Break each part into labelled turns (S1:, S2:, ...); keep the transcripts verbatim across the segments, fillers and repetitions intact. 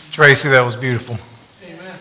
S1: Tracy, that was beautiful.
S2: Amen.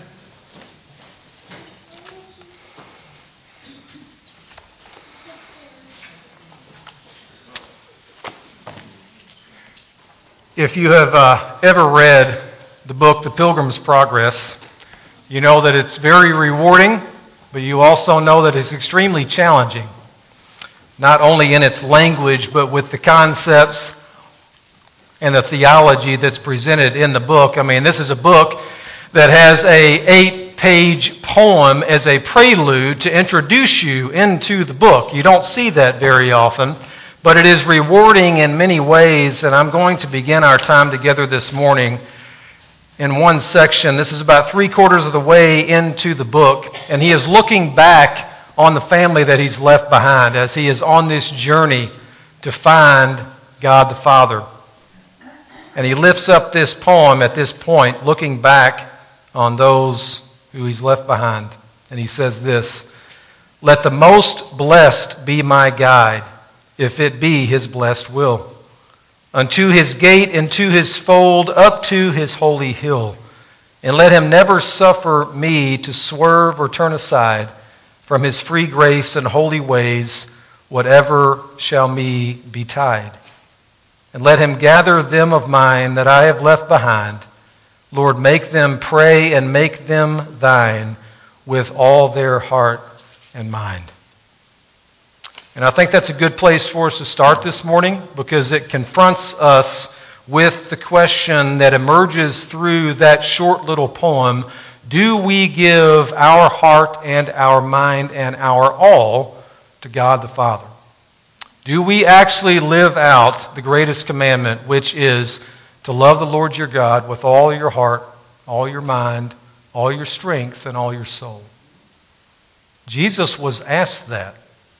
S1: If you have uh, ever read the book, The Pilgrim's Progress, you know that it's very rewarding, but you also know that it's extremely challenging, not only in its language, but with the concepts and the theology that's presented in the book. I mean, this is a book that has a eight-page poem as a prelude to introduce you into the book. You don't see that very often, but it is rewarding in many ways, and I'm going to begin our time together this morning in one section. This is about three-quarters of the way into the book, and he is looking back on the family that he's left behind as he is on this journey to find God the Father. And he lifts up this poem at this point, looking back on those who he's left behind. And he says this: "Let the most blessed be my guide, if it be his blessed will. Unto his gate and to his fold, up to his holy hill. And let him never suffer me to swerve or turn aside from his free grace and holy ways, whatever shall me betide. And let him gather them of mine that I have left behind. Lord, make them pray and make them thine with all their heart and mind." And I think that's a good place for us to start this morning, because it confronts us with the question that emerges through that short little poem: do we give our heart and our mind and our all to God the Father? Do we actually live out the greatest commandment, which is to love the Lord your God with all your heart, all your mind, all your strength, and all your soul? Jesus was asked that.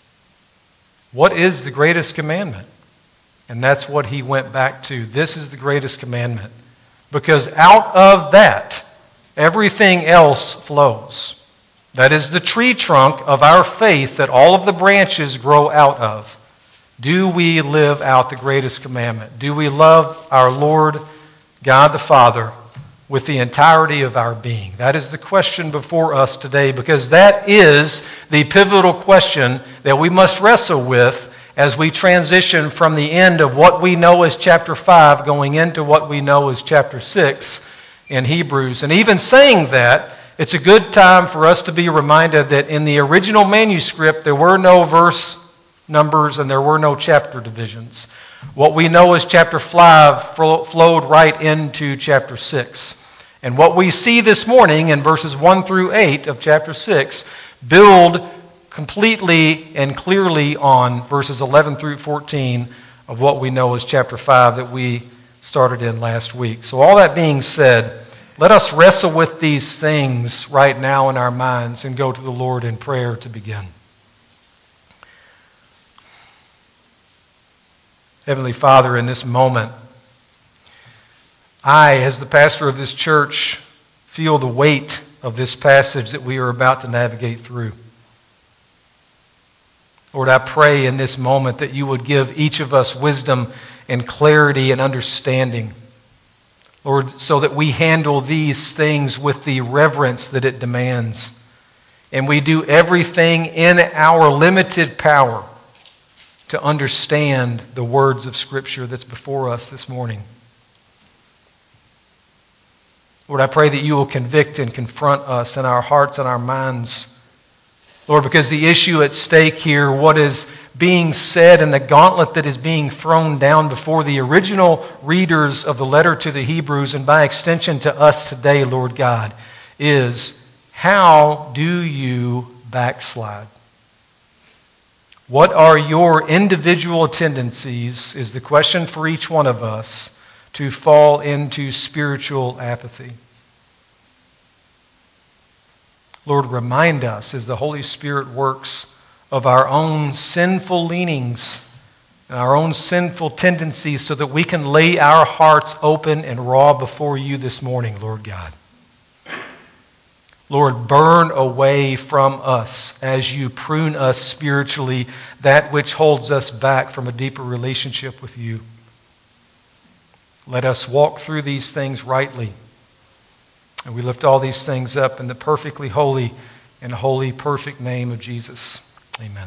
S1: What is the greatest commandment? And that's what he went back to. This is the greatest commandment. Because out of that, everything else flows. That is the tree trunk of our faith that all of the branches grow out of. Do we live out the greatest commandment? Do we love our Lord God the Father with the entirety of our being? That is the question before us today, because that is the pivotal question that we must wrestle with as we transition from the end of what we know as chapter five going into what we know as chapter six in Hebrews. And even saying that, it's a good time for us to be reminded that in the original manuscript there were no verse numbers and there were no chapter divisions. What we know as chapter five flowed right into chapter six. And what we see this morning in verses one through eight of chapter six build completely and clearly on verses eleven through fourteen of what we know as chapter five that we started in last week. So all that being said, let us wrestle with these things right now in our minds and go to the Lord in prayer to begin. Heavenly Father, in this moment, I, as the pastor of this church, feel the weight of this passage that we are about to navigate through. Lord, I pray in this moment that you would give each of us wisdom and clarity and understanding, Lord, so that we handle these things with the reverence that it demands. And we do everything in our limited power to understand the words of Scripture that's before us this morning. Lord, I pray that you will convict and confront us in our hearts and our minds. Lord, because the issue at stake here, what is being said and the gauntlet that is being thrown down before the original readers of the letter to the Hebrews, and by extension to us today, Lord God, is how do you backslide? What are your individual tendencies, is the question for each one of us, to fall into spiritual apathy. Lord, remind us as the Holy Spirit works of our own sinful leanings and our own sinful tendencies so that we can lay our hearts open and raw before you this morning, Lord God. Lord, burn away from us as you prune us spiritually that which holds us back from a deeper relationship with you. Let us walk through these things rightly And we lift all these things up in the perfectly holy and holy, perfect name of Jesus. Amen.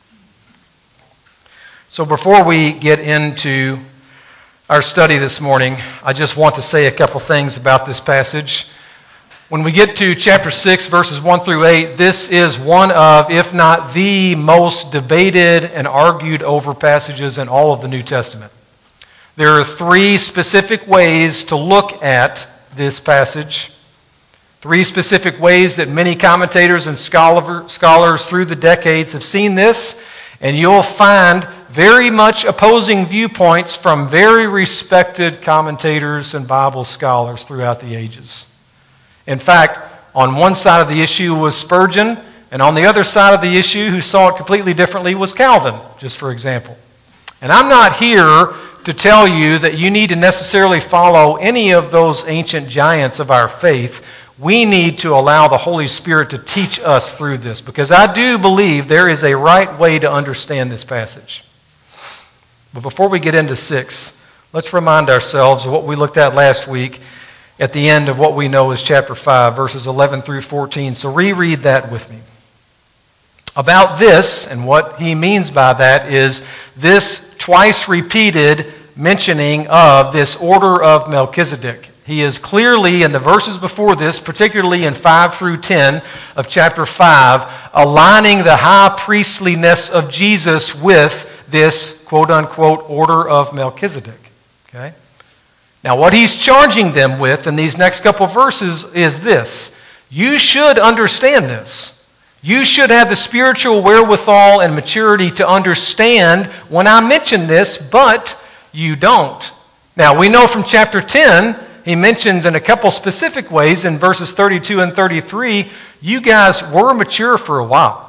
S1: So before we get into our study this morning, I just want to say a couple things about this passage. When we get to chapter six, verses one through eight, this is one of, if not the most debated and argued over passages in all of the New Testament. There are three specific ways to look at this passage. Three specific ways that many commentators and scholar, scholars through the decades have seen this, and you'll find very much opposing viewpoints from very respected commentators and Bible scholars throughout the ages. In fact, on one side of the issue was Spurgeon, and on the other side of the issue, who saw it completely differently, was Calvin, just for example. And I'm not here to tell you that you need to necessarily follow any of those ancient giants of our faith. We need to allow the Holy Spirit to teach us through this, because I do believe there is a right way to understand this passage. But before we get into six, let's remind ourselves of what we looked at last week at the end of what we know as chapter five, verses eleven through fourteen. So reread that with me. About this, and what he means by that is this twice repeated mentioning of this order of Melchizedek. He is clearly in the verses before this, particularly in five through ten of chapter five, aligning the high priestliness of Jesus with this quote-unquote order of Melchizedek. Okay? Now, what he's charging them with in these next couple of verses is this. You should understand this. You should have the spiritual wherewithal and maturity to understand when I mention this, but you don't. Now, we know from chapter ten, he mentions in a couple specific ways in verses thirty-two and thirty-three, you guys were mature for a while.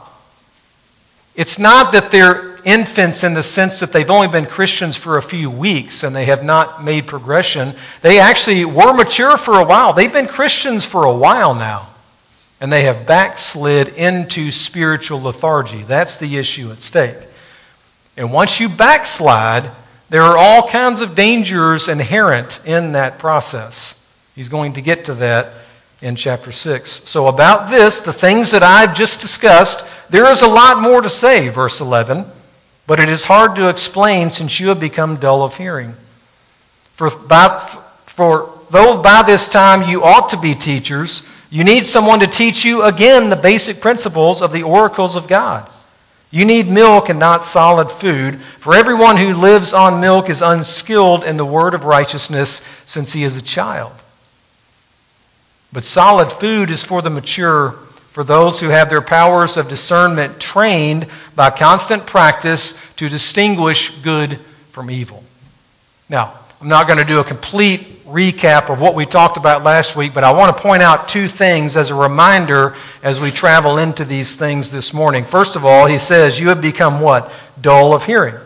S1: It's not that they're infants in the sense that they've only been Christians for a few weeks and they have not made progression. They actually were mature for a while. They've been Christians for a while now. And they have backslid into spiritual lethargy. That's the issue at stake. And once you backslide, there are all kinds of dangers inherent in that process. He's going to get to that in chapter six. So about this, the things that I've just discussed, there is a lot more to say, verse eleven, but it is hard to explain since you have become dull of hearing. For, by, for though by this time you ought to be teachers, you need someone to teach you again the basic principles of the oracles of God. You need milk and not solid food, for everyone who lives on milk is unskilled in the word of righteousness since he is a child. But solid food is for the mature, for those who have their powers of discernment trained by constant practice to distinguish good from evil. Now, I'm not going to do a complete recap of what we talked about last week, but I want to point out two things as a reminder as we travel into these things this morning. First of all, he says, you have become what? Dull of hearing.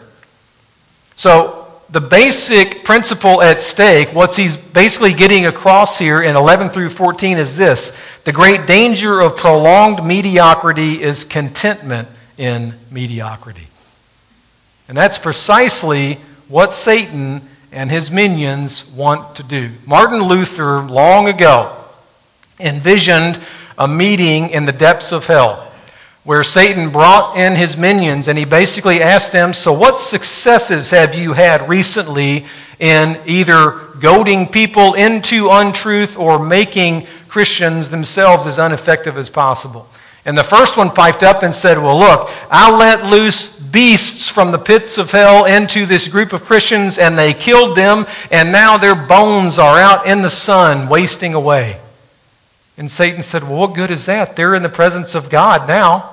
S1: So, the basic principle at stake, what he's basically getting across here in eleven through fourteen is this. The great danger of prolonged mediocrity is contentment in mediocrity. And that's precisely what Satan and his minions want to do. Martin Luther, long ago, envisioned a meeting in the depths of hell where Satan brought in his minions and he basically asked them, so what successes have you had recently in either goading people into untruth or making Christians themselves as ineffective as possible? And the first one piped up and said, well, look, I let loose beasts from the pits of hell into this group of Christians and they killed them and now their bones are out in the sun wasting away. And Satan said, well, what good is that? They're in the presence of God now.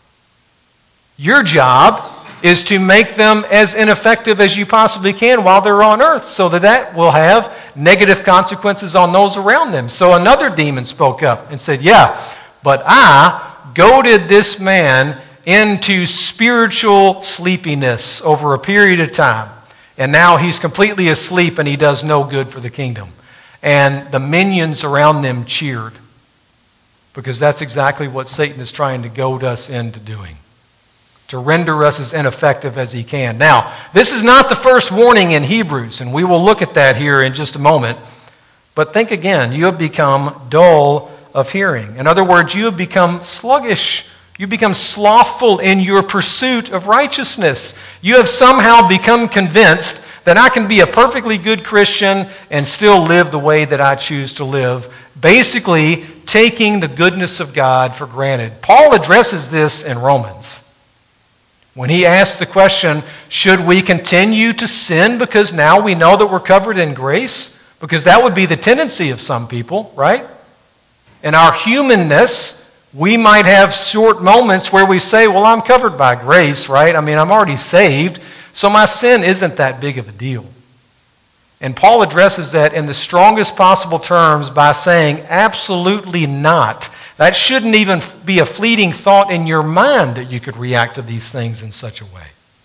S1: Your job is to make them as ineffective as you possibly can while they're on earth so that that will have negative consequences on those around them. So another demon spoke up and said, yeah, but I goaded this man into spiritual sleepiness over a period of time. And now he's completely asleep and he does no good for the kingdom. And the minions around them cheered. Because that's exactly what Satan is trying to goad us into doing. To render us as ineffective as he can. Now, this is not the first warning in Hebrews, and we will look at that here in just a moment. But think again, you have become dull of hearing. In other words, you have become sluggish. You become slothful in your pursuit of righteousness. You have somehow become convinced that I can be a perfectly good Christian and still live the way that I choose to live, basically taking the goodness of God for granted. Paul addresses this in Romans when he asks the question, should we continue to sin because now we know that we're covered in grace? Because that would be the tendency of some people, right? In our humanness, we might have short moments where we say, well, I'm covered by grace, right? I mean, I'm already saved, so my sin isn't that big of a deal. And Paul addresses that in the strongest possible terms by saying, absolutely not. That shouldn't even be a fleeting thought in your mind that you could react to these things in such a way.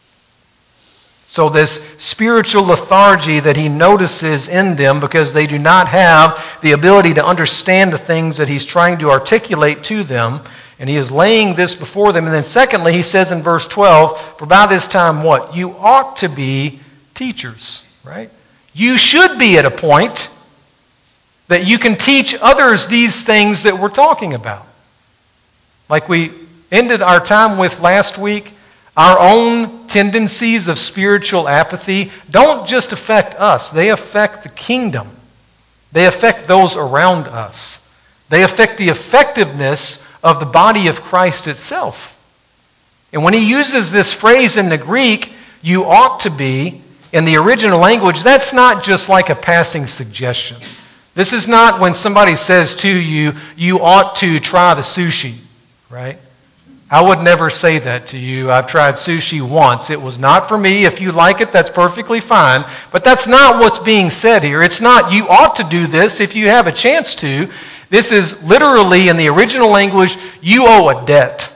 S1: So this spiritual lethargy that he notices in them because they do not have the ability to understand the things that he's trying to articulate to them, and he is laying this before them. And then secondly, he says in verse twelve, for by this time what? You ought to be teachers, right? You should be at a point that you can teach others these things that we're talking about. Like we ended our time with last week, our own tendencies of spiritual apathy don't just affect us. They affect the kingdom. They affect those around us. They affect the effectiveness of the body of Christ itself. And when he uses this phrase in the Greek, you ought to be, in the original language, that's not just like a passing suggestion. This is not when somebody says to you, you ought to try the sushi, right? I would never say that to you. I've tried sushi once. It was not for me. If you like it, that's perfectly fine. But that's not what's being said here. It's not you ought to do this if you have a chance to. This is literally, in the original language, you owe a debt.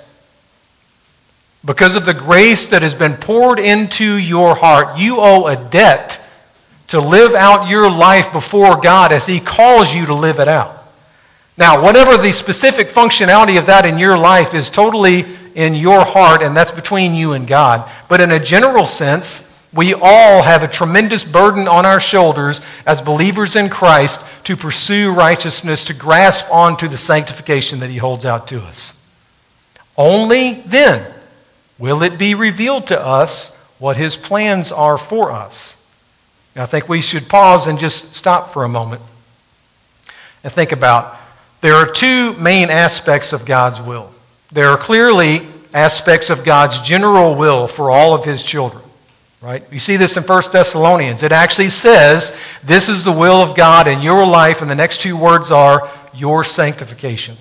S1: Because of the grace that has been poured into your heart, you owe a debt to live out your life before God as he calls you to live it out. Now, whatever the specific functionality of that in your life is totally in your heart, and that's between you and God. But in a general sense, we all have a tremendous burden on our shoulders as believers in Christ to pursue righteousness, to grasp onto the sanctification that he holds out to us. Only then will it be revealed to us what his plans are for us. Now, I think we should pause and just stop for a moment and think about, there are two main aspects of God's will. There are clearly aspects of God's general will for all of his children, right? You see this in First Thessalonians. It actually says, this is the will of God in your life, and the next two words are, your sanctification.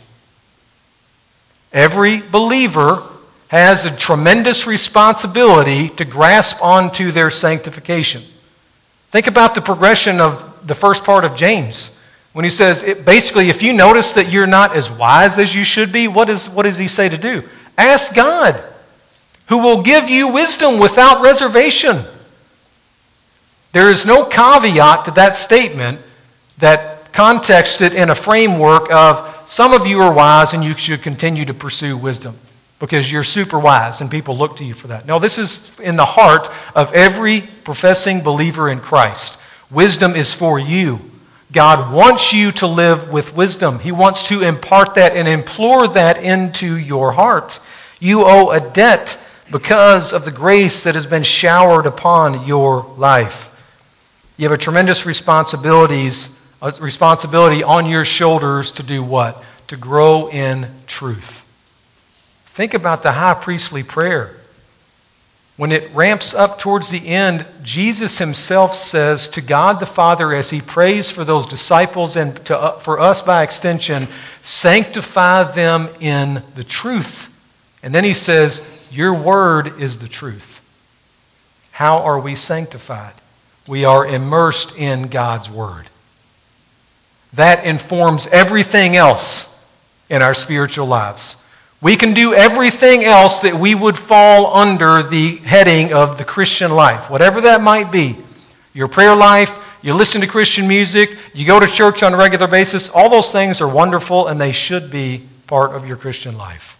S1: Every believer has a tremendous responsibility to grasp onto their sanctification. Think about the progression of the first part of James. When he says, it, basically, if you notice that you're not as wise as you should be, what, is, what does he say to do? Ask God, who will give you wisdom without reservation. There is no caveat to that statement that contexts it in a framework of some of you are wise and you should continue to pursue wisdom because you're super wise and people look to you for that. No, this is in the heart of every professing believer in Christ. Wisdom is for you. God wants you to live with wisdom. He wants to impart that and implore that into your heart. You owe a debt because of the grace that has been showered upon your life. You have a tremendous responsibilities, a responsibility on your shoulders to do what? To grow in truth. Think about the high priestly prayer. When it ramps up towards the end, Jesus himself says to God the Father as he prays for those disciples and to, uh, for us by extension, sanctify them in the truth. And then he says, your word is the truth. How are we sanctified? We are immersed in God's word. That informs everything else in our spiritual lives. We can do everything else that we would fall under the heading of the Christian life, whatever that might be. Your prayer life, you listen to Christian music, you go to church on a regular basis, all those things are wonderful and they should be part of your Christian life.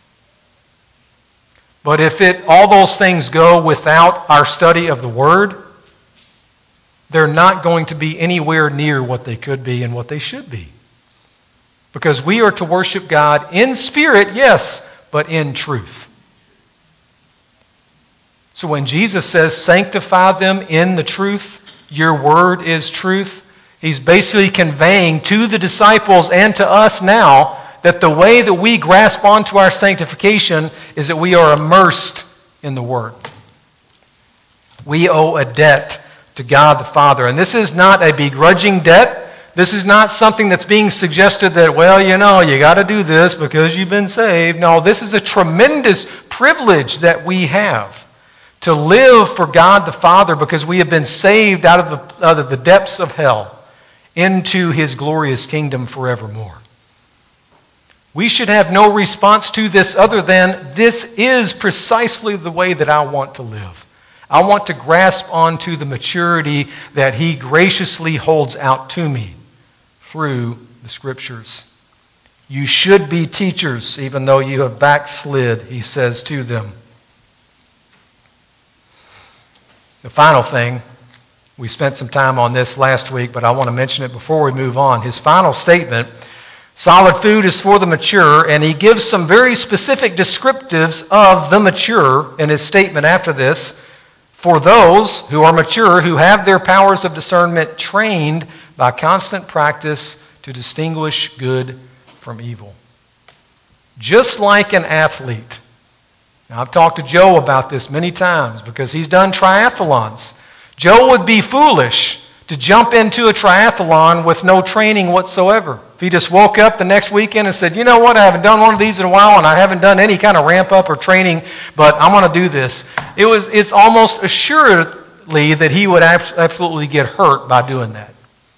S1: But if it all those things go without our study of the Word, they're not going to be anywhere near what they could be and what they should be. Because we are to worship God in spirit, yes, but in truth. So when Jesus says, sanctify them in the truth, your word is truth, he's basically conveying to the disciples and to us now that the way that we grasp onto our sanctification is that we are immersed in the Word. We owe a debt to God the Father. And this is not a begrudging debt. This is not something that's being suggested that, well, you know, you got to do this because you've been saved. No, this is a tremendous privilege that we have to live for God the Father because we have been saved out of the, out of the depths of hell into His glorious kingdom forevermore. We should have no response to this other than, this is precisely the way that I want to live. I want to grasp onto the maturity that He graciously holds out to me through the Scriptures. You should be teachers, even though you have backslid, he says to them. The final thing, we spent some time on this last week, but I want to mention it before we move on. His final statement, solid food is for the mature, and he gives some very specific descriptives of the mature in his statement after this. For those who are mature, who have their powers of discernment trained by constant practice to distinguish good from evil. Just like an athlete. Now, I've talked to Joe about this many times because he's done triathlons. Joe would be foolish to jump into a triathlon with no training whatsoever. If he just woke up the next weekend and said, you know what, I haven't done one of these in a while and I haven't done any kind of ramp up or training, but I'm going to do this. It was, it's almost assuredly that he would absolutely get hurt by doing that.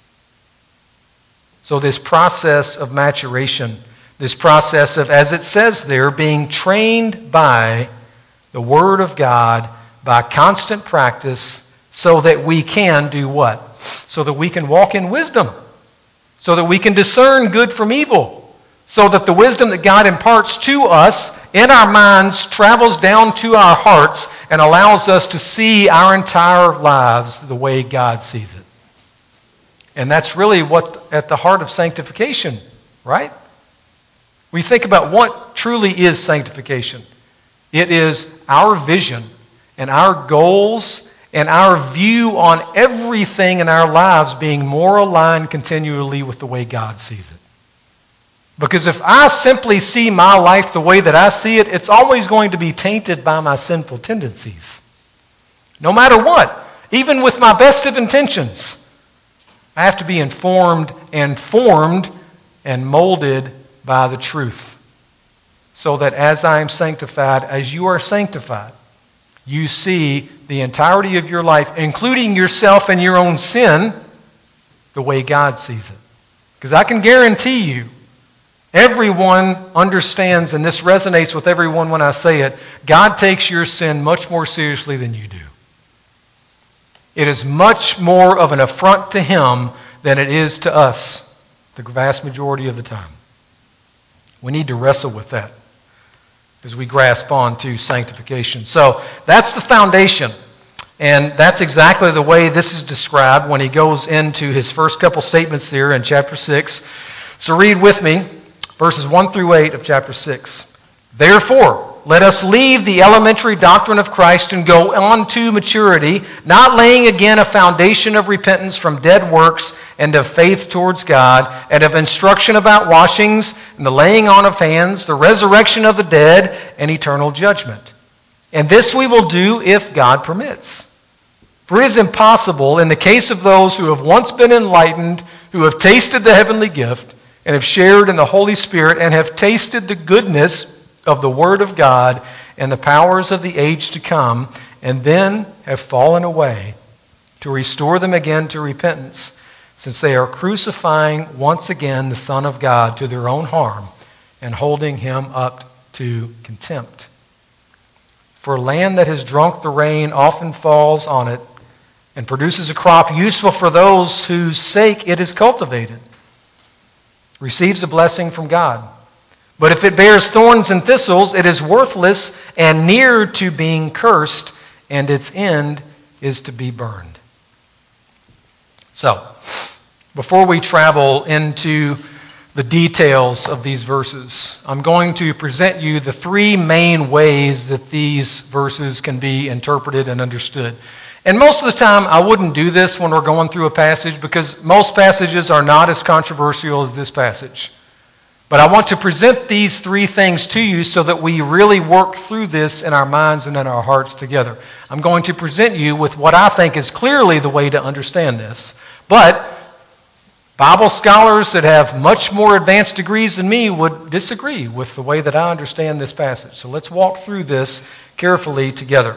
S1: So this process of maturation, this process of, as it says there, being trained by the Word of God, by constant practice, so that we can do what? So that we can walk in wisdom. So that we can discern good from evil. So that the wisdom that God imparts to us in our minds travels down to our hearts and allows us to see our entire lives the way God sees it. And that's really what at the heart of sanctification, right? We think about what truly is sanctification. It is our vision and our goals and our view on everything in our lives being more aligned continually with the way God sees it. Because if I simply see my life the way that I see it, it's always going to be tainted by my sinful tendencies. No matter what, even with my best of intentions, I have to be informed and formed and molded by the truth. So that as I am sanctified, as you are sanctified, you see the entirety of your life, including yourself and your own sin, the way God sees it. Because I can guarantee you, everyone understands, and this resonates with everyone when I say it, God takes your sin much more seriously than you do. It is much more of an affront to Him than it is to us, the vast majority of the time. We need to wrestle with that as we grasp on to sanctification. So that's the foundation. And that's exactly the way this is described when he goes into his first couple statements there in chapter six. So read with me verses one through eight of chapter six. Therefore, let us leave the elementary doctrine of Christ and go on to maturity, not laying again a foundation of repentance from dead works and of faith towards God, and of instruction about washings and the laying on of hands, the resurrection of the dead, and eternal judgment. And this we will do if God permits. For it is impossible in the case of those who have once been enlightened, who have tasted the heavenly gift, and have shared in the Holy Spirit, and have tasted the goodness of the Word of God and the powers of the age to come, and then have fallen away, to restore them again to repentance, since they are crucifying once again the Son of God to their own harm and holding Him up to contempt. For land that has drunk the rain often falls on it and produces a crop useful for those whose sake it is cultivated, receives a blessing from God. But if it bears thorns and thistles, it is worthless and near to being cursed, and its end is to be burned. So, before we travel into the details of these verses, I'm going to present you the three main ways that these verses can be interpreted and understood. And most of the time, I wouldn't do this when we're going through a passage because most passages are not as controversial as this passage. But I want to present these three things to you so that we really work through this in our minds and in our hearts together. I'm going to present you with what I think is clearly the way to understand this. But Bible scholars that have much more advanced degrees than me would disagree with the way that I understand this passage. So let's walk through this carefully together.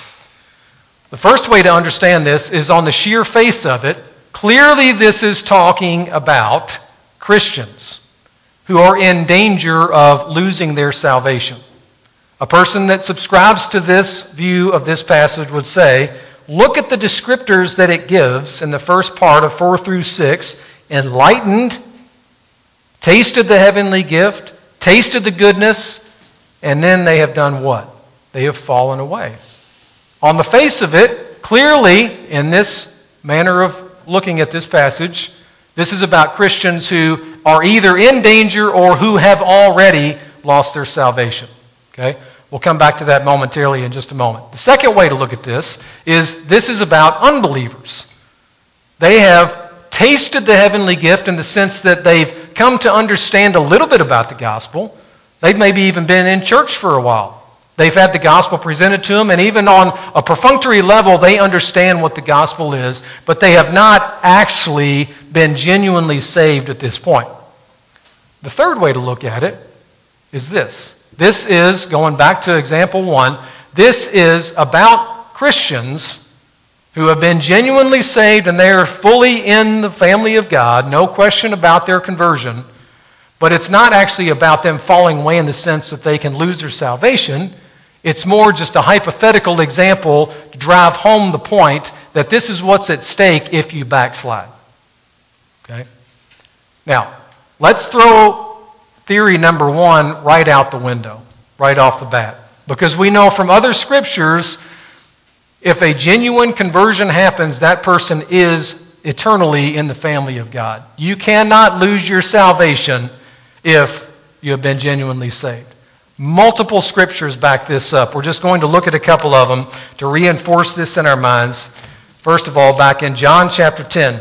S1: The first way to understand this is on the sheer face of it. Clearly this is talking about Christians who are in danger of losing their salvation. A person that subscribes to this view of this passage would say, look at the descriptors that it gives in the first part of four through six. Enlightened, tasted the heavenly gift, tasted the goodness, and then they have done what? They have fallen away. On the face of it, clearly, in this manner of looking at this passage, this is about Christians who are either in danger or who have already lost their salvation. Okay? We'll come back to that momentarily in just a moment. The second way to look at this is this is about unbelievers. They have tasted the heavenly gift in the sense that they've come to understand a little bit about the gospel. They've maybe even been in church for a while. They've had the gospel presented to them, and even on a perfunctory level, they understand what the gospel is, but they have not actually been genuinely saved at this point. The third way to look at it is this. This is, going back to example one, this is about Christians who have been genuinely saved and they are fully in the family of God, no question about their conversion, but it's not actually about them falling away in the sense that they can lose their salvation. It's more just a hypothetical example to drive home the point that this is what's at stake if you backslide. Okay? Now, let's throw theory number one right out the window, right off the bat. Because we know from other scriptures, if a genuine conversion happens, that person is eternally in the family of God. You cannot lose your salvation if you have been genuinely saved. Multiple scriptures back this up. We're just going to look at a couple of them to reinforce this in our minds. First of all, back in John chapter ten.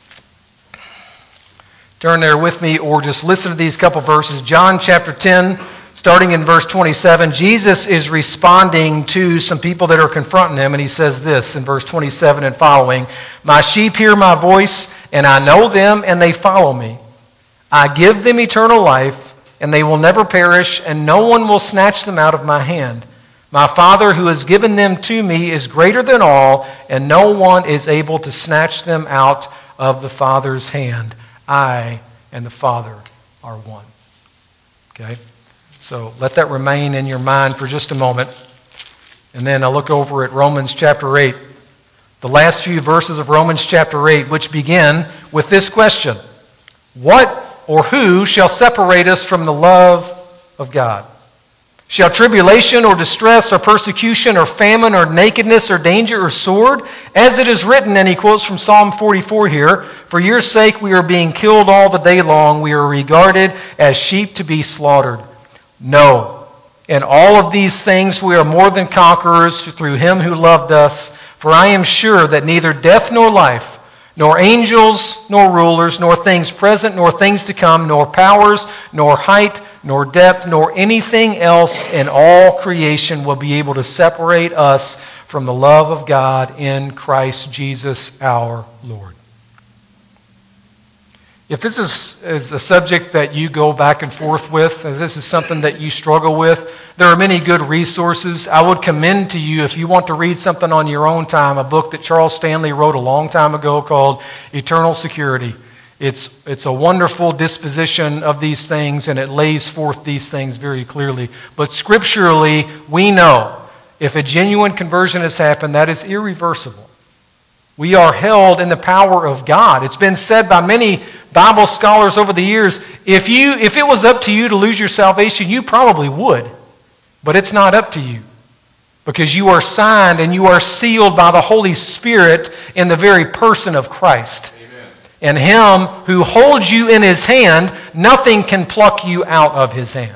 S1: Turn there with me or just listen to these couple verses. John chapter ten, starting in verse twenty-seven. Jesus is responding to some people that are confronting him, and he says this in verse twenty-seven and following. My sheep hear my voice, and I know them, and they follow me. I give them eternal life, and they will never perish, and no one will snatch them out of my hand. My Father who has given them to me is greater than all, and no one is able to snatch them out of the Father's hand. I and the Father are one. Okay? So let that remain in your mind for just a moment. And then I'll look over at Romans chapter eight. The last few verses of Romans chapter eight, which begin with this question. What or who shall separate us from the love of God? Shall tribulation or distress or persecution or famine or nakedness or danger or sword? As it is written, and he quotes from Psalm forty-four here, for your sake we are being killed all the day long. We are regarded as sheep to be slaughtered. No. In all of these things we are more than conquerors through him who loved us. For I am sure that neither death nor life, nor angels, nor rulers, nor things present, nor things to come, nor powers, nor height, nor depth, nor anything else in all creation will be able to separate us from the love of God in Christ Jesus our Lord. If this is, is a subject that you go back and forth with, if this is something that you struggle with, there are many good resources. I would commend to you, if you want to read something on your own time, a book that Charles Stanley wrote a long time ago called Eternal Security. It's, it's a wonderful disposition of these things, and it lays forth these things very clearly. But scripturally, we know if a genuine conversion has happened, that is irreversible. We are held in the power of God. It's been said by many Bible scholars over the years, if you if it was up to you to lose your salvation, you probably would. But it's not up to you. Because you are signed and you are sealed by the Holy Spirit in the very person of Christ. Amen. And him who holds you in his hand, nothing can pluck you out of his hand.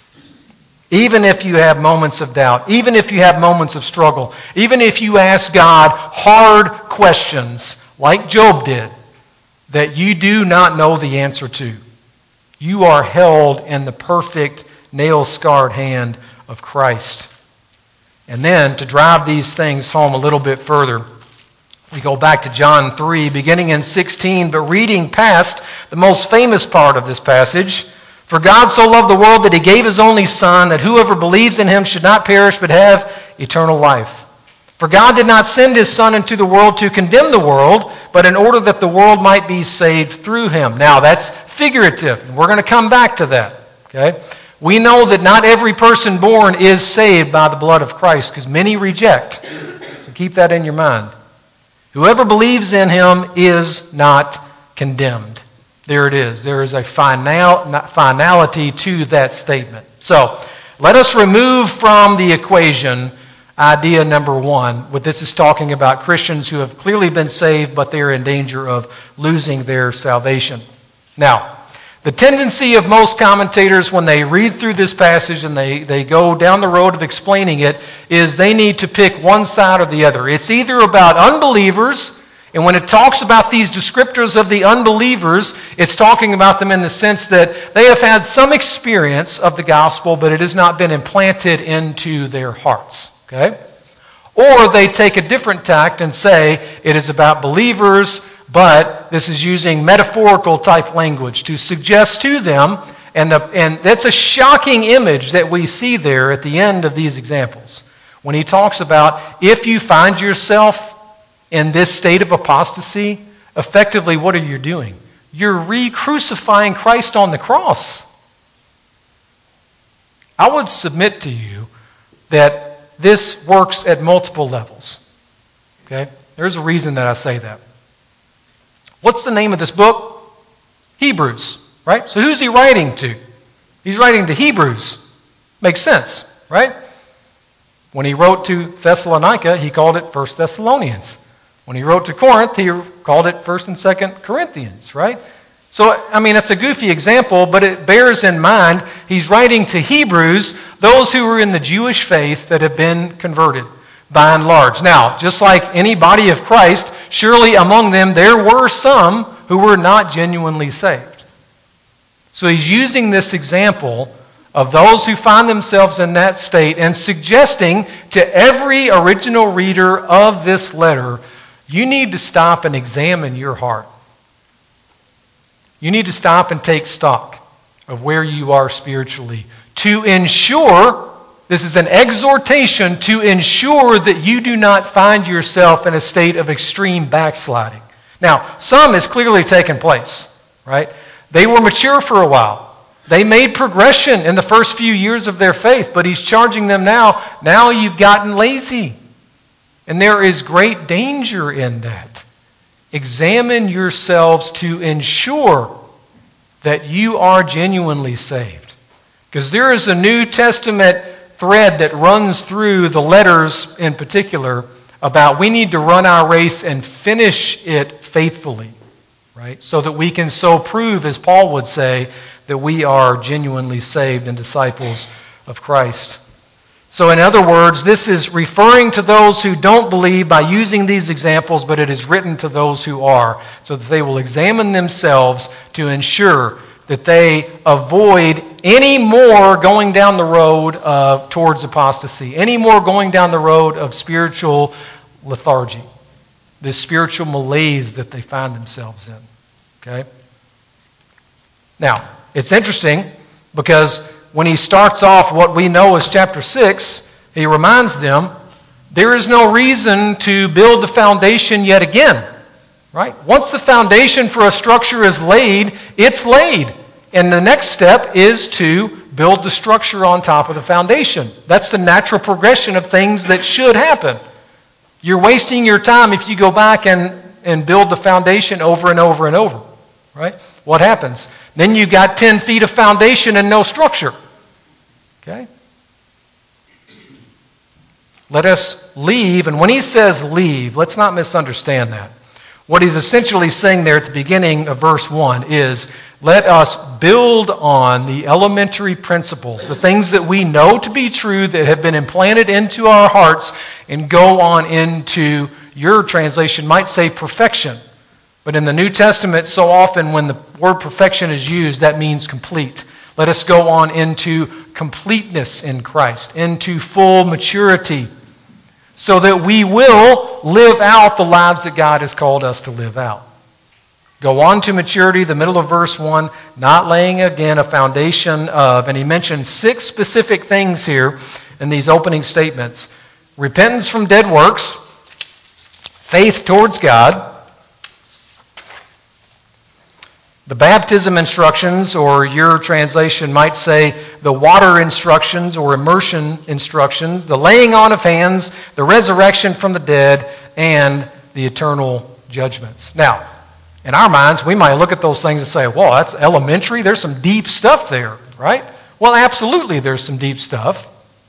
S1: Even if you have moments of doubt, even if you have moments of struggle, even if you ask God hard questions like Job did that you do not know the answer to, you are held in the perfect nail-scarred hand of Christ. And then to drive these things home a little bit further, we go back to John three, beginning in sixteen, but reading past the most famous part of this passage. For God so loved the world that he gave his only Son, that whoever believes in him should not perish but have eternal life. For God did not send his Son into the world to condemn the world, but in order that the world might be saved through him. Now, that's figurative, and we're going to come back to that. Okay? We know that not every person born is saved by the blood of Christ, because many reject. So keep that in your mind. Whoever believes in him is not condemned. There it is. There is a final, finality to that statement. So, let us remove from the equation idea number one. What this is talking about Christians who have clearly been saved, but they're in danger of losing their salvation. Now, the tendency of most commentators when they read through this passage and they, they go down the road of explaining it is they need to pick one side or the other. It's either about unbelievers, and when it talks about these descriptors of the unbelievers, it's talking about them in the sense that they have had some experience of the gospel, but it has not been implanted into their hearts. Okay? Or they take a different tact and say it is about believers, but this is using metaphorical type language to suggest to them, and, the, and that's a shocking image that we see there at the end of these examples. When he talks about if you find yourself in this state of apostasy, effectively what are you doing? You're re-crucifying Christ on the cross. I would submit to you that this works at multiple levels. Okay? There's a reason that I say that. What's the name of this book? Hebrews, right? So who's he writing to? He's writing to Hebrews. Makes sense, right? When he wrote to Thessalonica, he called it First Thessalonians. When he wrote to Corinth, he called it First and Second Corinthians, right? So, I mean, it's a goofy example, but it bears in mind he's writing to Hebrews, those who are in the Jewish faith that have been converted, by and large. Now, just like any body of Christ, surely among them there were some who were not genuinely saved. So he's using this example of those who find themselves in that state and suggesting to every original reader of this letter, you need to stop and examine your heart. You need to stop and take stock of where you are spiritually to ensure, this is an exhortation to ensure that you do not find yourself in a state of extreme backsliding. Now, some has clearly taken place, right? They were mature for a while. They made progression in the first few years of their faith, but he's charging them now, now you've gotten lazy. And there is great danger in that. Examine yourselves to ensure that you are genuinely saved. Because there is a New Testament thread that runs through the letters in particular about we need to run our race and finish it faithfully, right? So that we can so prove, as Paul would say, that we are genuinely saved and disciples of Christ. So in other words, this is referring to those who don't believe by using these examples, but it is written to those who are, so that they will examine themselves to ensure that they avoid any more going down the road of, towards apostasy, any more going down the road of spiritual lethargy, this spiritual malaise that they find themselves in. Okay? Now, it's interesting because when he starts off what we know as chapter six, he reminds them there is no reason to build the foundation yet again. Right? Once the foundation for a structure is laid, it's laid. And the next step is to build the structure on top of the foundation. That's the natural progression of things that should happen. You're wasting your time if you go back and, and build the foundation over and over and over. Right? What happens? Then you've got ten feet of foundation and no structure. Okay? Let us leave, and when he says leave, let's not misunderstand that. What he's essentially saying there at the beginning of verse one is, let us build on the elementary principles, the things that we know to be true that have been implanted into our hearts, and go on into, your translation might say perfection. But in the New Testament, so often when the word perfection is used, that means complete. Let us go on into completeness in Christ, into full maturity, so that we will live out the lives that God has called us to live out. Go on to maturity, the middle of verse one, not laying again a foundation of, and he mentioned six specific things here in these opening statements. Repentance from dead works, faith towards God, the baptism instructions, or your translation might say the water instructions or immersion instructions, the laying on of hands, the resurrection from the dead, and the eternal judgments. Now, in our minds, we might look at those things and say, well, that's elementary. There's some deep stuff there, right? Well, absolutely there's some deep stuff.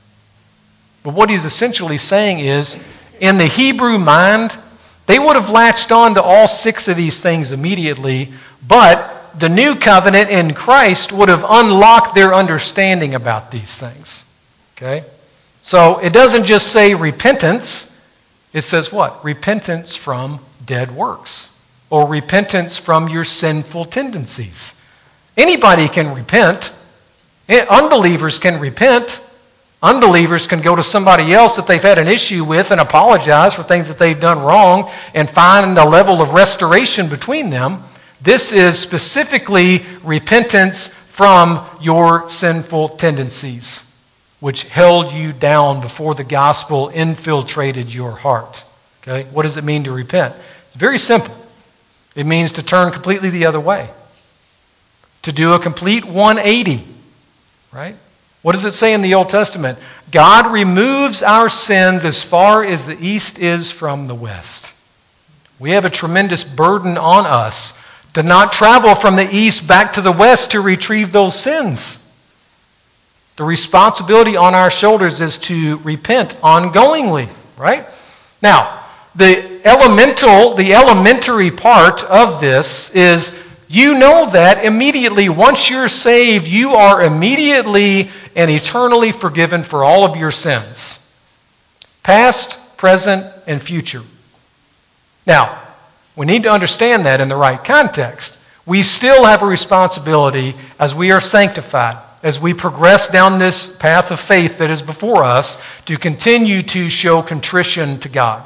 S1: But what he's essentially saying is, in the Hebrew mind, they would have latched on to all six of these things immediately, but the new covenant in Christ would have unlocked their understanding about these things. Okay? So it doesn't just say repentance. It says what? Repentance from dead works. Or repentance from your sinful tendencies. Anybody can repent. Unbelievers can repent. Unbelievers can go to somebody else that they've had an issue with and apologize for things that they've done wrong and find a level of restoration between them. This is specifically repentance from your sinful tendencies, which held you down before the gospel infiltrated your heart. Okay? What does it mean to repent? It's very simple. It means to turn completely the other way. To do a complete one eighty. Right? What does it say in the Old Testament? God removes our sins as far as the east is from the west. We have a tremendous burden on us to not travel from the east back to the west to retrieve those sins. The responsibility on our shoulders is to repent ongoingly. Right? Now, the elemental, the elementary part of this is, you know that immediately, once you're saved, you are immediately and eternally forgiven for all of your sins. Past, present, and future. Now, we need to understand that in the right context. We still have a responsibility as we are sanctified, as we progress down this path of faith that is before us, to continue to show contrition to God.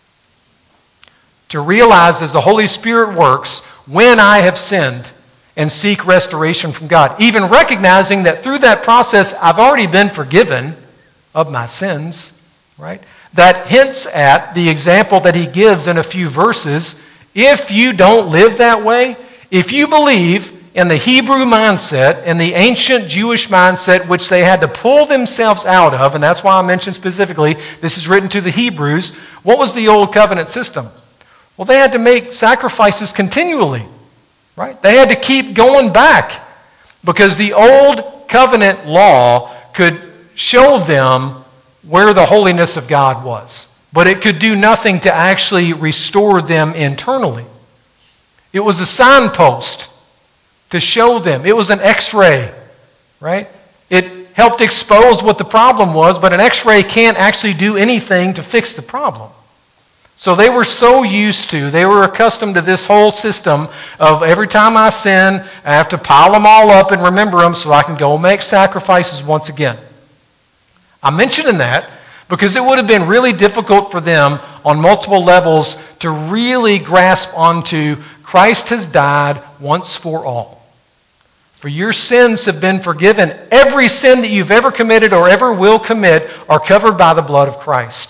S1: To realize as the Holy Spirit works, when I have sinned, and seek restoration from God. Even recognizing that through that process, I've already been forgiven of my sins. Right? That hints at the example that he gives in a few verses. If you don't live that way, if you believe in the Hebrew mindset and the ancient Jewish mindset which they had to pull themselves out of, and that's why I mentioned specifically, this is written to the Hebrews, what was the old covenant system? Well, they had to make sacrifices continually, right? They had to keep going back because the old covenant law could show them where the holiness of God was, but it could do nothing to actually restore them internally. It was a signpost to show them. It was an x-ray, right? It helped expose what the problem was, but an x-ray can't actually do anything to fix the problem. So they were so used to, they were accustomed to this whole system of every time I sin, I have to pile them all up and remember them so I can go make sacrifices once again. I'm mentioning that because it would have been really difficult for them on multiple levels to really grasp onto Christ has died once for all. For your sins have been forgiven. Every sin that you've ever committed or ever will commit are covered by the blood of Christ.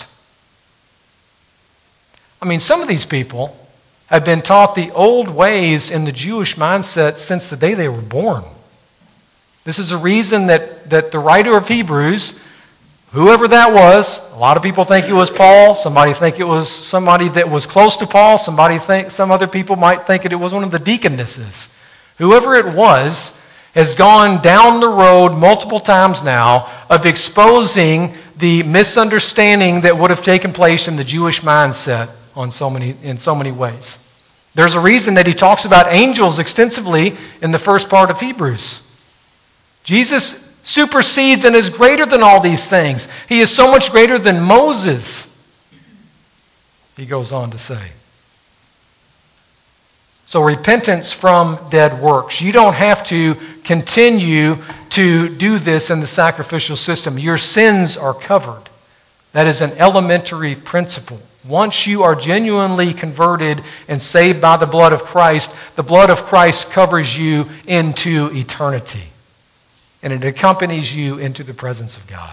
S1: I mean, some of these people have been taught the old ways in the Jewish mindset since the day they were born. This is a reason that, that the writer of Hebrews, whoever that was, a lot of people think it was Paul, somebody think it was somebody that was close to Paul, somebody think, some other people might think it was one of the deaconesses. Whoever it was has gone down the road multiple times now of exposing the misunderstanding that would have taken place in the Jewish mindset on so many in so many ways. There's a reason that he talks about angels extensively in the first part of Hebrews. Jesus supersedes and is greater than all these things. He is so much greater than Moses, he goes on to say. So repentance from dead works. You don't have to continue to do this in the sacrificial system. Your sins are covered. That is an elementary principle. Once you are genuinely converted and saved by the blood of Christ, the blood of Christ covers you into eternity. And it accompanies you into the presence of God.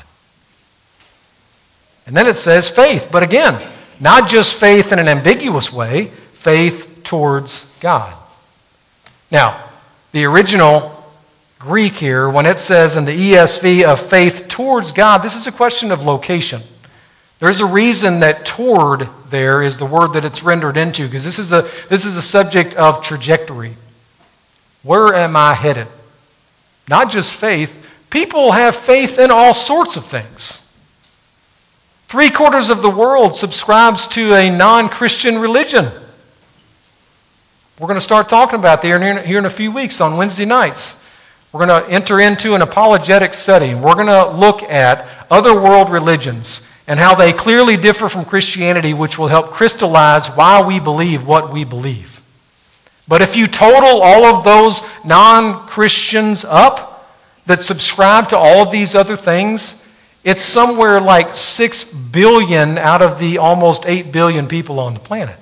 S1: And then it says faith. But again, not just faith in an ambiguous way, faith towards God. Now, the original Greek here, when it says in the E S V of faith towards God, this is a question of location. There's a reason that toward there is the word that it's rendered into, because this is a this is a subject of trajectory. Where am I headed? Not just faith. People have faith in all sorts of things. Three quarters of the world subscribes to a non-Christian religion. We're going to start talking about that here in a few weeks on Wednesday nights. We're going to enter into an apologetic setting. We're going to look at other world religions and how they clearly differ from Christianity, which will help crystallize why we believe what we believe. But if you total all of those non-Christians up that subscribe to all of these other things, it's somewhere like six billion out of the almost eight billion people on the planet.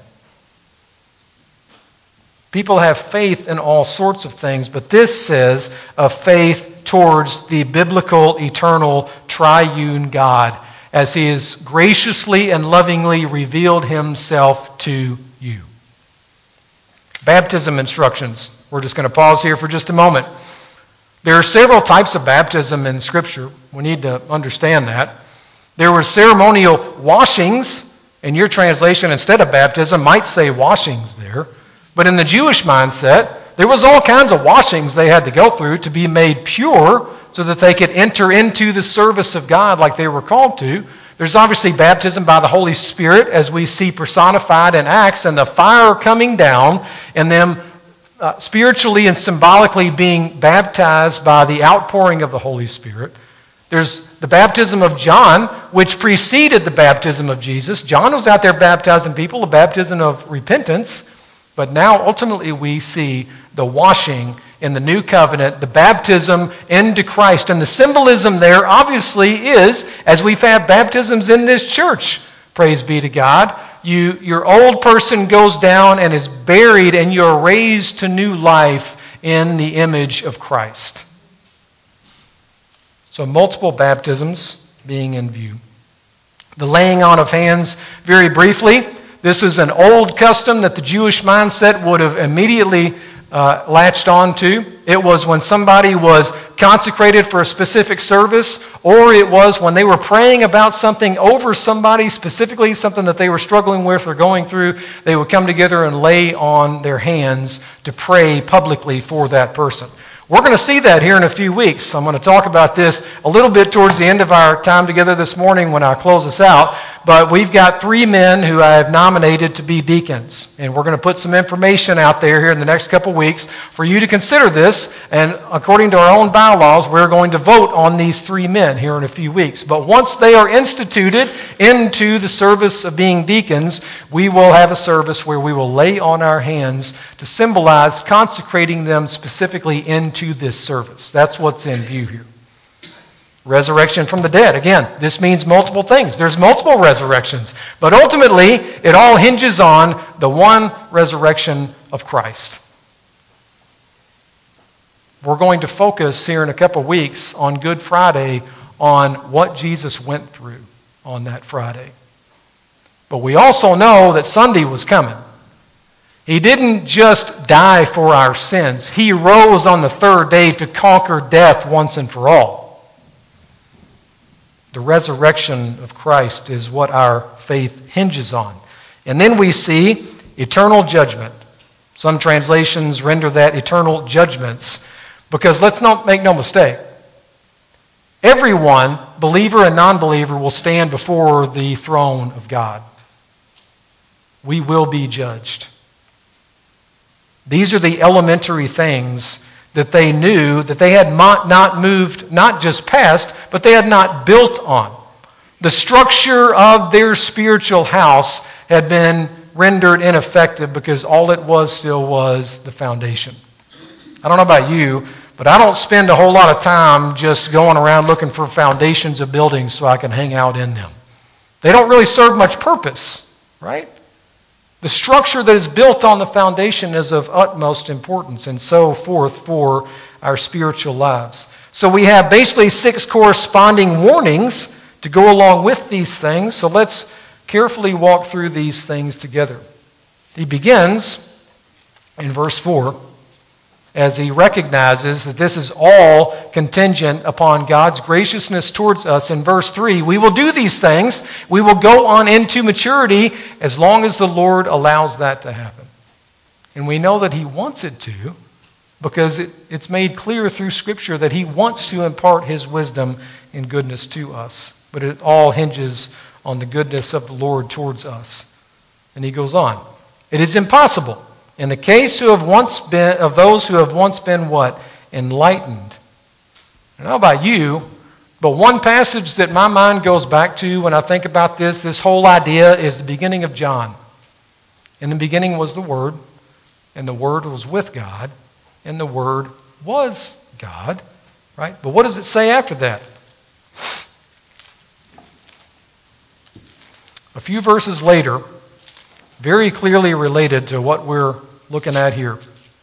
S1: People have faith in all sorts of things, but this says of faith towards the biblical, eternal, triune God as he has graciously and lovingly revealed himself to you. Baptism instructions. We're just going to pause here for just a moment. There are several types of baptism in Scripture. We need to understand that. There were ceremonial washings, and your translation instead of baptism might say washings there. But in the Jewish mindset, there was all kinds of washings they had to go through to be made pure so that they could enter into the service of God like they were called to. There's obviously baptism by the Holy Spirit, as we see personified in Acts, and the fire coming down and them uh, spiritually and symbolically being baptized by the outpouring of the Holy Spirit. There's the baptism of John, which preceded the baptism of Jesus. John was out there baptizing people, a baptism of repentance. But now, ultimately, we see the washing in the new covenant, the baptism into Christ. And the symbolism there, obviously, is, as we've had baptisms in this church, praise be to God, you, your old person goes down and is buried, and you're raised to new life in the image of Christ. So multiple baptisms being in view. The laying on of hands, very briefly. This is an old custom that the Jewish mindset would have immediately uh, latched on to. It was when somebody was consecrated for a specific service, or it was when they were praying about something over somebody, specifically something that they were struggling with or going through. They would come together and lay on their hands to pray publicly for that person. We're going to see that here in a few weeks. I'm going to talk about this a little bit towards the end of our time together this morning when I close us out. But we've got three men who I have nominated to be deacons. And we're going to put some information out there here in the next couple weeks for you to consider this. And according to our own bylaws, we're going to vote on these three men here in a few weeks. But once they are instituted into the service of being deacons, we will have a service where we will lay on our hands to symbolize consecrating them specifically into this service. That's what's in view here. Resurrection from the dead. Again, this means multiple things. There's multiple resurrections. But ultimately, it all hinges on the one resurrection of Christ. We're going to focus here in a couple weeks on Good Friday on what Jesus went through on that Friday. But we also know that Sunday was coming. He didn't just die for our sins. He rose on the third day to conquer death once and for all. The resurrection of Christ is what our faith hinges on. And then we see eternal judgment. Some translations render that eternal judgments. Because let's not make no mistake. Everyone, believer and non-believer, will stand before the throne of God. We will be judged. These are the elementary things that they knew that they had not moved, not just past, but they had not built on. The structure of their spiritual house had been rendered ineffective because all it was still was the foundation. I don't know about you, but I don't spend a whole lot of time just going around looking for foundations of buildings so I can hang out in them. They don't really serve much purpose, right? The structure that is built on the foundation is of utmost importance, and so forth for our spiritual lives. So we have basically six corresponding warnings to go along with these things. So let's carefully walk through these things together. He begins in verse four as he recognizes that this is all contingent upon God's graciousness towards us. In verse three, we will do these things. We will go on into maturity as long as the Lord allows that to happen. And we know that he wants it to because it, it's made clear through Scripture that he wants to impart his wisdom and goodness to us. But it all hinges on the goodness of the Lord towards us. And he goes on. It is impossible in the case who have once been of those who have once been what? Enlightened. I don't know about you, but one passage that my mind goes back to when I think about this, this whole idea, is the beginning of John. In the beginning was the Word, and the Word was with God, and the Word was God. Right? But what does it say after that? A few verses later, very clearly related to what we're looking at here.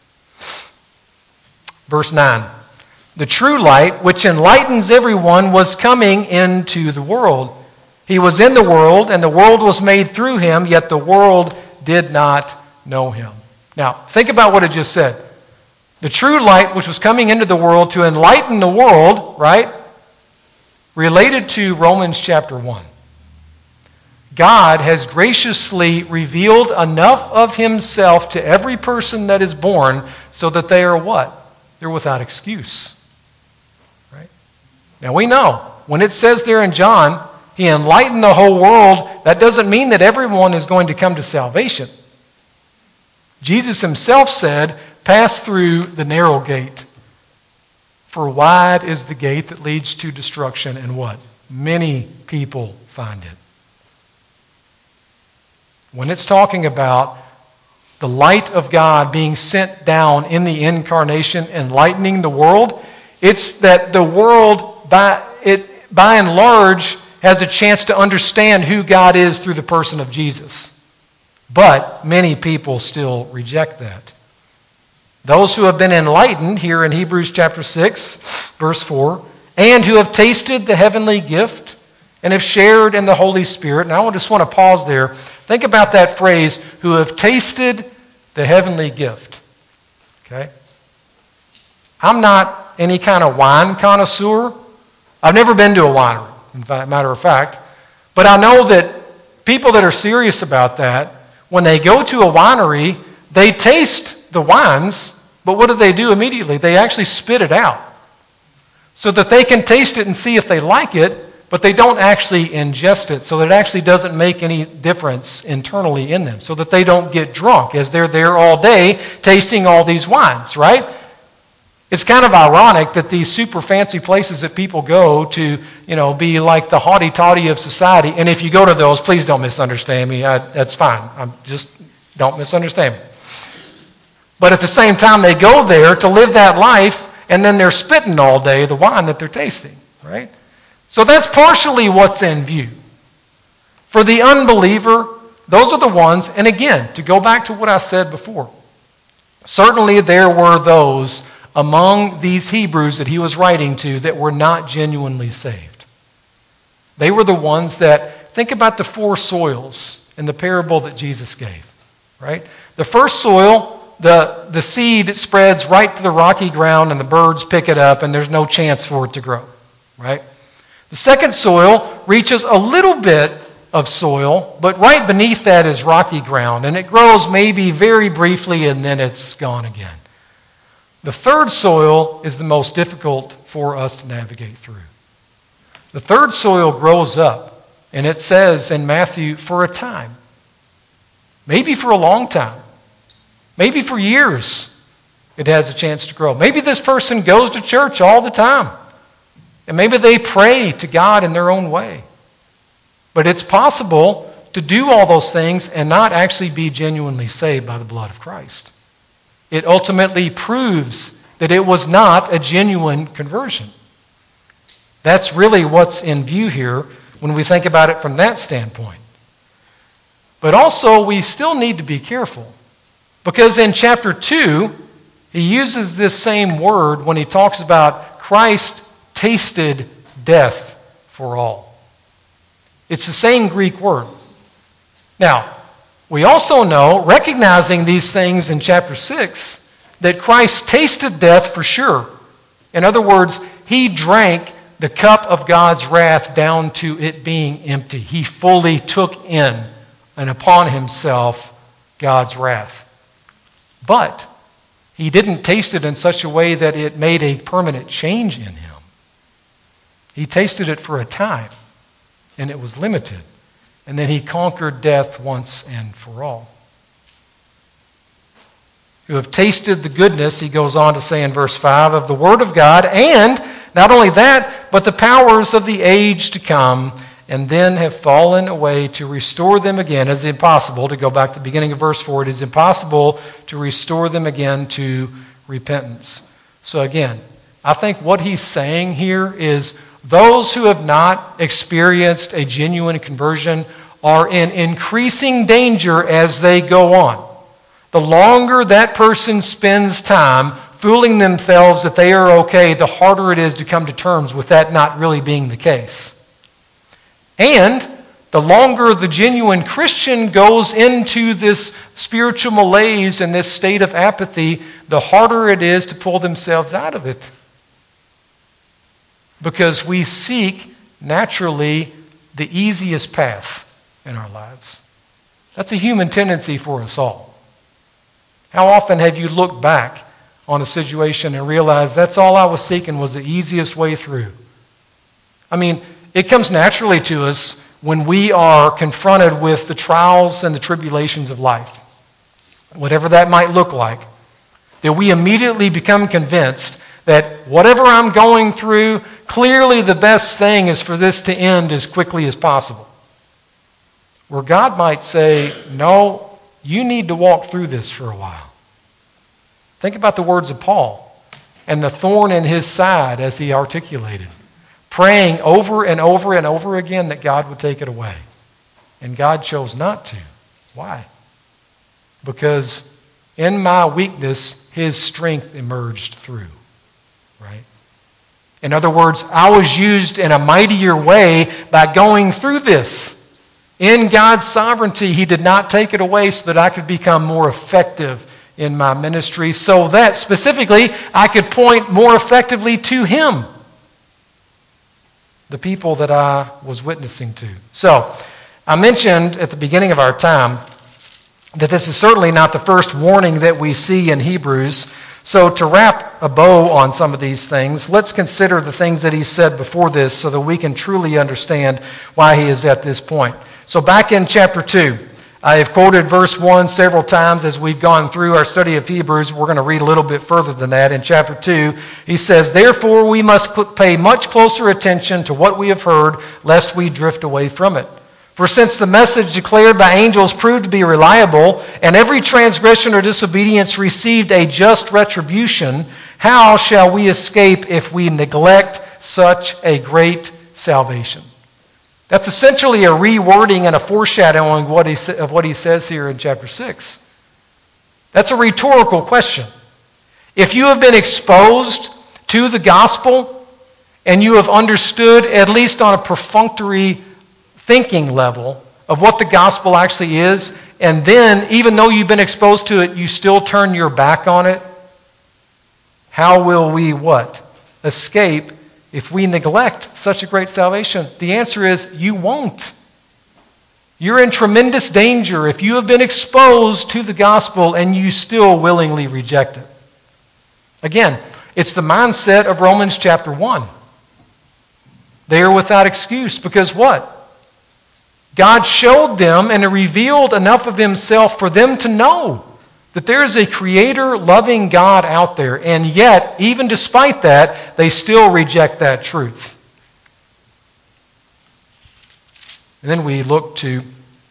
S1: Verse nine. The true light, which enlightens everyone, was coming into the world. He was in the world, and the world was made through him, yet the world did not know him. Now, think about what it just said. The true light, which was coming into the world to enlighten the world, right? Related to Romans chapter one. God has graciously revealed enough of himself to every person that is born so that they are what? They're without excuse. Right? Now we know, when it says there in John, he enlightened the whole world, that doesn't mean that everyone is going to come to salvation. Jesus himself said, pass through the narrow gate. For wide is the gate that leads to destruction, and what? Many people find it. When it's talking about the light of God being sent down in the incarnation, enlightening the world, it's that the world, by it by and large, has a chance to understand who God is through the person of Jesus. But many people still reject that. Those who have been enlightened, here in Hebrews chapter six, verse four, and who have tasted the heavenly gift and have shared in the Holy Spirit. Now I just want to pause there. Think about that phrase, who have tasted the heavenly gift. Okay? I'm not any kind of wine connoisseur. I've never been to a winery, in fact, matter of fact. But I know that people that are serious about that, when they go to a winery, they taste the wines, but what do they do immediately? They actually spit it out so that they can taste it and see if they like it, but they don't actually ingest it, so that it actually doesn't make any difference internally in them, so that they don't get drunk as they're there all day tasting all these wines, right? It's kind of ironic that these super fancy places that people go to, you know, be like the haughty-toddy of society, and if you go to those, please don't misunderstand me. I, that's fine. I'm just, don't misunderstand me. But at the same time, they go there to live that life, and then they're spitting all day the wine that they're tasting, right? So that's partially what's in view. For the unbeliever, those are the ones, and again, to go back to what I said before, certainly there were those among these Hebrews that he was writing to that were not genuinely saved. They were the ones that, think about the four soils in the parable that Jesus gave, right? The first soil, the, the seed spreads right to the rocky ground and the birds pick it up and there's no chance for it to grow, right? The second soil reaches a little bit of soil, but right beneath that is rocky ground, and it grows maybe very briefly and then it's gone again. The third soil is the most difficult for us to navigate through. The third soil grows up, and it says in Matthew, for a time, maybe for a long time, Maybe for years it has a chance to grow. Maybe this person goes to church all the time. And maybe they pray to God in their own way. But it's possible to do all those things and not actually be genuinely saved by the blood of Christ. It ultimately proves that it was not a genuine conversion. That's really what's in view here when we think about it from that standpoint. But also, we still need to be careful. Because in chapter two, he uses this same word when he talks about Christ tasted death for all. It's the same Greek word. Now, we also know, recognizing these things in chapter six, that Christ tasted death for sure. In other words, he drank the cup of God's wrath down to it being empty. He fully took in and upon himself God's wrath. But he didn't taste it in such a way that it made a permanent change in him. He tasted it for a time, and it was limited. And then he conquered death once and for all. Who have tasted the goodness, he goes on to say in verse five, of the Word of God, and not only that, but the powers of the age to come, and then have fallen away. To restore them again is impossible. To go back to the beginning of verse four, it is impossible to restore them again to repentance. So again, I think what he's saying here is those who have not experienced a genuine conversion are in increasing danger as they go on. The longer that person spends time fooling themselves that they are okay, the harder it is to come to terms with that not really being the case. And the longer the genuine Christian goes into this spiritual malaise and this state of apathy, the harder it is to pull themselves out of it. Because we seek, naturally, the easiest path in our lives. That's a human tendency for us all. How often have you looked back on a situation and realized that's all I was seeking was the easiest way through? I mean, it comes naturally to us when we are confronted with the trials and the tribulations of life, whatever that might look like, that we immediately become convinced that whatever I'm going through, clearly the best thing is for this to end as quickly as possible. Where God might say, no, you need to walk through this for a while. Think about the words of Paul and the thorn in his side as he articulated, praying over and over and over again that God would take it away. And God chose not to. Why? Because in my weakness, his strength emerged through. Right? In other words, I was used in a mightier way by going through this. In God's sovereignty, he did not take it away so that I could become more effective in my ministry, so that specifically I could point more effectively to him, the people that I was witnessing to. So, I mentioned at the beginning of our time that this is certainly not the first warning that we see in Hebrews. So to wrap a bow on some of these things, let's consider the things that he said before this so that we can truly understand why he is at this point. So back in chapter two, I have quoted verse one several times as we've gone through our study of Hebrews. We're going to read a little bit further than that. In chapter two, he says, therefore we must pay much closer attention to what we have heard, lest we drift away from it. For since the message declared by angels proved to be reliable, and every transgression or disobedience received a just retribution, how shall we escape if we neglect such a great salvation? That's essentially a rewording and a foreshadowing of what he, of what he says here in chapter six. That's a rhetorical question. If you have been exposed to the gospel and you have understood, at least on a perfunctory thinking level, of what the gospel actually is, and then, even though you've been exposed to it, you still turn your back on it, how will we what? Escape if we neglect such a great salvation? The answer is, you won't. You're in tremendous danger if you have been exposed to the gospel and you still willingly reject it. Again, it's the mindset of Romans chapter one. They are without excuse because what? God showed them and revealed enough of himself for them to know That there is a creator, loving God out there, and yet, even despite that, they still reject that truth. And then we look to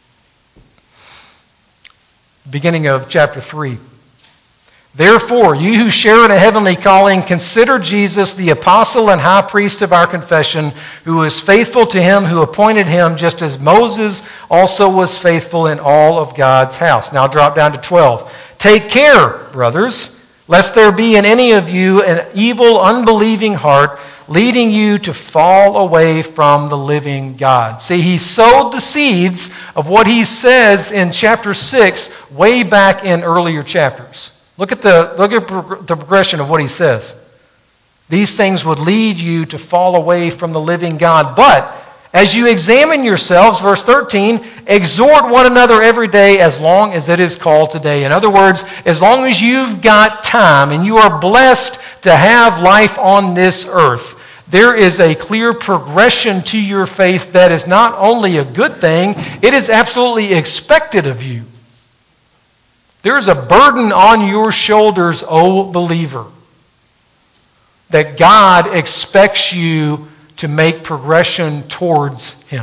S1: the beginning of chapter three. Therefore, you who share in a heavenly calling, consider Jesus the apostle and high priest of our confession, who is faithful to him who appointed him, just as Moses also was faithful in all of God's house. Now drop down to twelve. Take care, brothers, lest there be in any of you an evil, unbelieving heart, leading you to fall away from the living God. See, he sowed the seeds of what he says in chapter six way back in earlier chapters. Look at the look at the progression of what he says. These things would lead you to fall away from the living God. But as you examine yourselves, verse thirteen, exhort one another every day as long as it is called today. In other words, as long as you've got time and you are blessed to have life on this earth, there is a clear progression to your faith that is not only a good thing, it is absolutely expected of you. There is a burden on your shoulders, O believer, that God expects you to make progression towards him.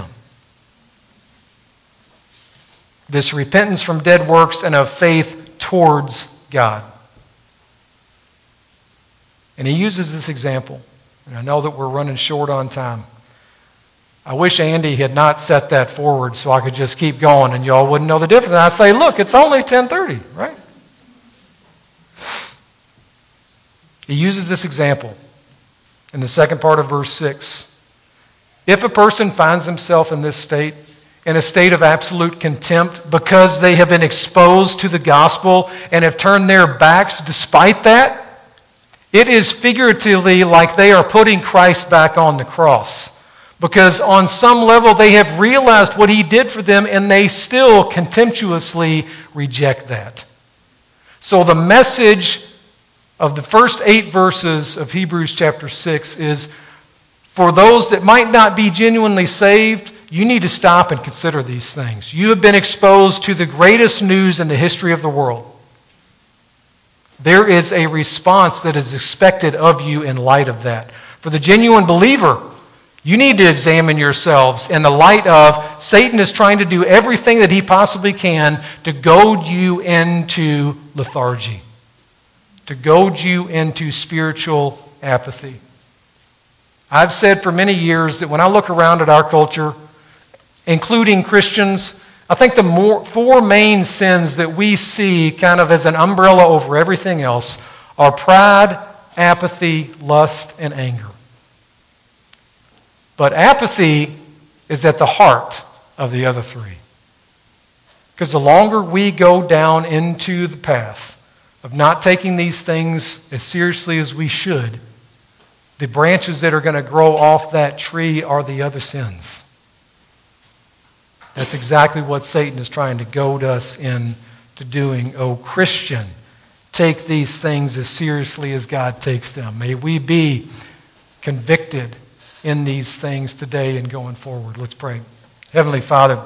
S1: This repentance from dead works and of faith towards God. And he uses this example. And I know that we're running short on time. I wish Andy had not set that forward so I could just keep going and y'all wouldn't know the difference. And I say, look, it's only ten thirty, right? He uses this example in the second part of verse six. If a person finds himself in this state, in a state of absolute contempt because they have been exposed to the gospel and have turned their backs despite that, it is figuratively like they are putting Christ back on the cross. Because on some level they have realized what he did for them and they still contemptuously reject that. So the message of the first eight verses of Hebrews chapter six is, for those that might not be genuinely saved, you need to stop and consider these things. You have been exposed to the greatest news in the history of the world. There is a response that is expected of you in light of that. For the genuine believer, you need to examine yourselves in the light of Satan is trying to do everything that he possibly can to goad you into lethargy, to goad you into spiritual apathy. I've said for many years that when I look around at our culture, including Christians, I think the more, four main sins that we see kind of as an umbrella over everything else are pride, apathy, lust, and anger. But apathy is at the heart of the other three. Because the longer we go down into the path of not taking these things as seriously as we should, the branches that are going to grow off that tree are the other sins. That's exactly what Satan is trying to goad us into doing. Oh, Christian, take these things as seriously as God takes them. May we be convicted in these things today and going forward. Let's pray. Heavenly Father,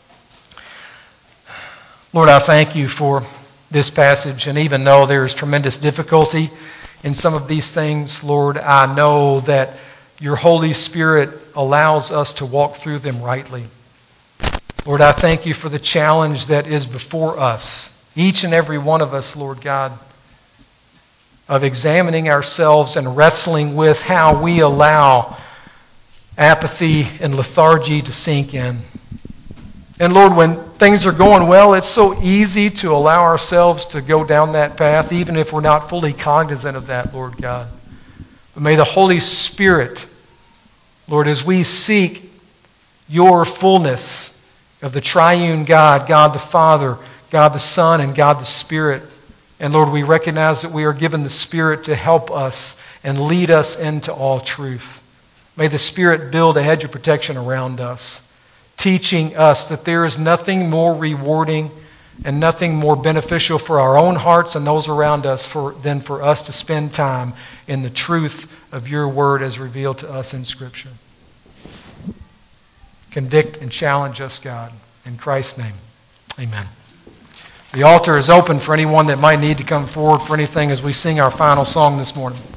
S1: Lord, I thank you for this passage. And even though there is tremendous difficulty in some of these things, Lord, I know that your Holy Spirit allows us to walk through them rightly. Lord, I thank you for the challenge that is before us, each and every one of us, Lord God, of examining ourselves and wrestling with how we allow apathy and lethargy to sink in. And Lord, when things are going well, it's so easy to allow ourselves to go down that path, even if we're not fully cognizant of that, Lord God. But may the Holy Spirit, Lord, as we seek your fullness of the triune God, God the Father, God the Son, and God the Spirit. And Lord, we recognize that we are given the Spirit to help us and lead us into all truth. May the Spirit build a hedge of protection around us, teaching us that there is nothing more rewarding and nothing more beneficial for our own hearts and those around us for, than for us to spend time in the truth of your word as revealed to us in Scripture. Convict and challenge us, God. In Christ's name, amen. The altar is open for anyone that might need to come forward for anything as we sing our final song this morning.